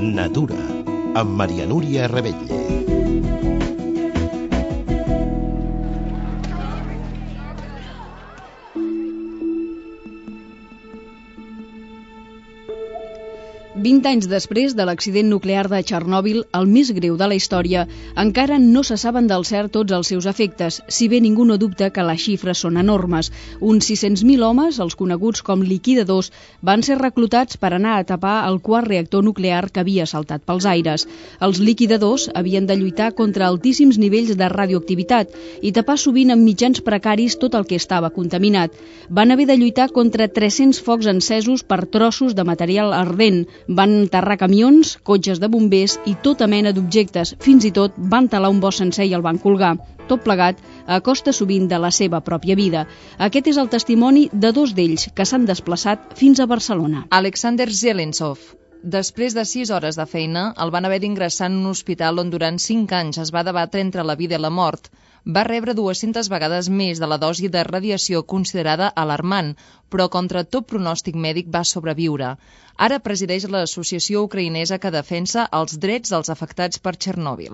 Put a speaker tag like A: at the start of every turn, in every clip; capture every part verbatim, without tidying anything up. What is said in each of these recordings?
A: Natura, amb Maria Núria Rebetlle.
B: vint anys després de l'accident nuclear de Txernòbil, el més greu de la història, encara no se saben del cert tots els seus efectes, si bé ningú no dubta que les xifres són enormes. Uns sis-cents mil homes, els coneguts com liquidadors, van ser reclutats per anar a tapar el quart reactor nuclear que havia saltat pels aires. Els liquidadors havien de lluitar contra altíssims nivells de radioactivitat i tapar sovint amb mitjans precaris tot el que estava contaminat. Van haver de lluitar contra tres-cents focs encesos per trossos de material ardent. Van enterrar camions, cotxes de bombers i tota mena d'objectes. Fins i tot van talar un bosc sencer i el van colgar. Tot plegat a costa sovint de la seva pròpia vida. Aquest és el testimoni de dos d'ells que s'han desplaçat fins a Barcelona.
C: Alexander Zelentsov. Després de sis hores de feina, el van haver d'ingressar en un hospital on durant cinc anys es va debatre entre la vida i la mort. Va rebre dues-centes vegades més de la dosi de radiació considerada alarmant, però contra tot pronòstic mèdic va sobreviure. Ara presideix l'associació ucraïnesa que defensa els drets dels afectats per Txernòbil.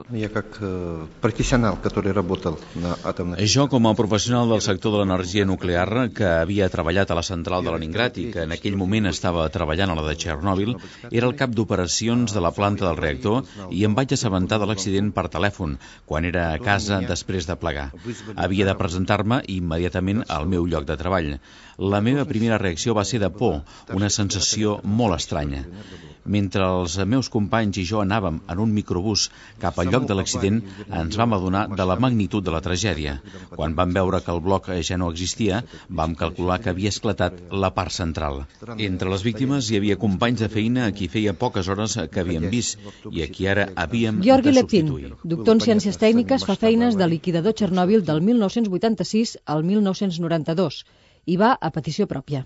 D: Jo, com a professional del sector de l'energia nuclear, que havia treballat a la central de Leningrad i que en aquell moment estava treballant a la de Txernòbil, era el cap d'operacions de la planta del reactor i em vaig assabentar de l'accident per telèfon, quan era a casa després de plegar. Havia de presentar-me immediatament al meu lloc de treball. La meva primera reacció va ser de por, una sensació molt estranya. Mentre els meus companys i jo anàvem en un microbús cap al lloc de l'accident, ens vam adonar de la magnitud de la tragèdia. Quan vam veure que el bloc ja no existia, vam calcular que havia esclatat la part central. Entre les víctimes hi havia companys de feina a qui feia poques hores que havíem vist i a qui ara havíem
E: Georgi
D: de
E: Lepin,
D: substituir.
E: doctor en Ciències Tècniques, fa feines de liquidador Txernòbil del mil nou-cents vuitanta-sis al mil nou-cents noranta-dos i va a petició pròpia.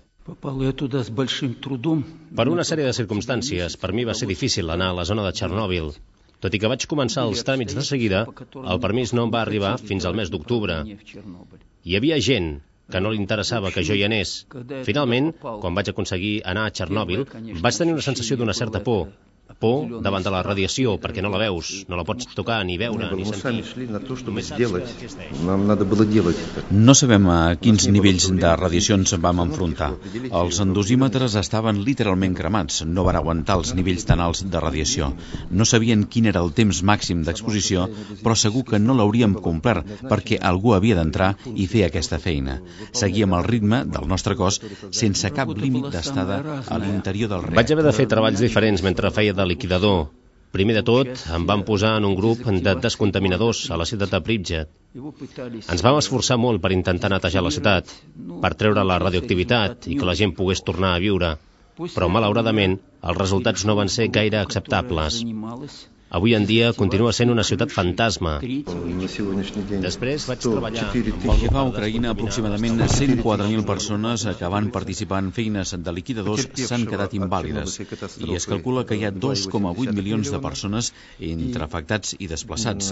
F: Per una sèrie de circumstàncies, per mi va ser difícil anar a la zona de Txernòbil. Tot i que vaig començar els tràmits de seguida, el permís no em va arribar fins al mes d'octubre. Hi havia gent que no li interessava que jo hi anés. Finalment, quan vaig aconseguir anar a Txernòbil, vaig tenir una sensació d'una certa por. Por davant de la radiació, perquè no la veus, no la pots tocar, ni veure, ni sentir.
D: No sabem a quins nivells de radiació ens vam enfrontar. Els dosímetres estaven literalment cremats, no van aguantar els nivells tan alts de radiació. No sabien quin era el temps màxim d'exposició, però segur que no l'hauríem complert, perquè algú havia d'entrar i fer aquesta feina. Seguíem el ritme del nostre cos sense cap límit d'estada a l'interior del reactor.
F: Vaig haver de fer treballs diferents mentre feia de liquidador. Primer de tot, em van posar en un grup de descontaminadors a la ciutat de Pripyat. Ens vam esforçar molt per intentar netejar la ciutat, per treure la radioactivitat i que la gent pogués tornar a viure. Però, malauradament, els resultats no van ser gaire acceptables. Avui en dia continua sent una ciutat fantasma. Després vaig treballar...
D: Pel que fa a Ucraïna, aproximadament cent quatre mil persones que van participar en feines de liquidadors s'han quedat invàlides i es calcula que hi ha dos coma vuit milions de persones entre afectats i desplaçats.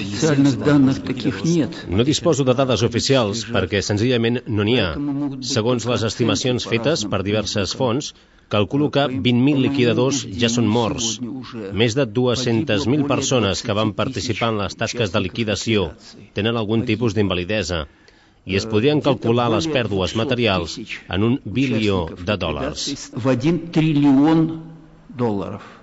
F: No disposo de dades oficials perquè senzillament no n'hi ha. Segons les estimacions fetes per diverses fonts, calculo que vint mil liquidadors ja són morts. Més de dues-centes mil persones que van participar en les tasques de liquidació tenen algun tipus d'invalidesa i es podrien calcular les pèrdues materials en un bilió de dòlars.